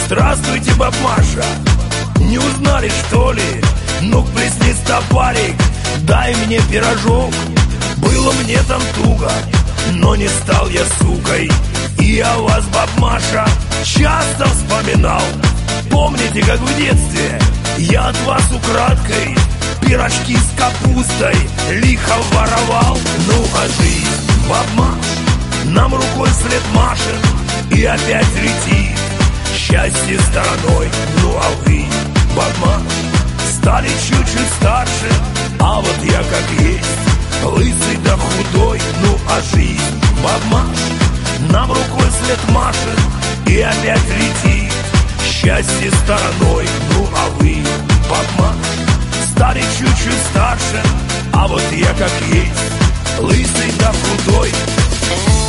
Здравствуйте, баб Маша, не узнали, что ли? Ну-ка, плесни стопарик, дай мне пирожок. Было мне там туго, но не стал я сукой. И я вас, баб Маша, часто вспоминал. Помните, как в детстве я от вас украдкой пирожки с капустой лихо воровал? Ну а жизнь, баб Маш, нам рукой вслед машет и опять летит счастье стороной. Ну а вы, баб Маш, стали чуть-чуть старше, а вот я как есть, лысый да худой. Ну а жизнь, баб Маш, нам рукой вслед машет и опять летит счастье стороной. Ну а вы, баб Маш, стали чуть-чуть старше, а вот я как есть, лысый да худой.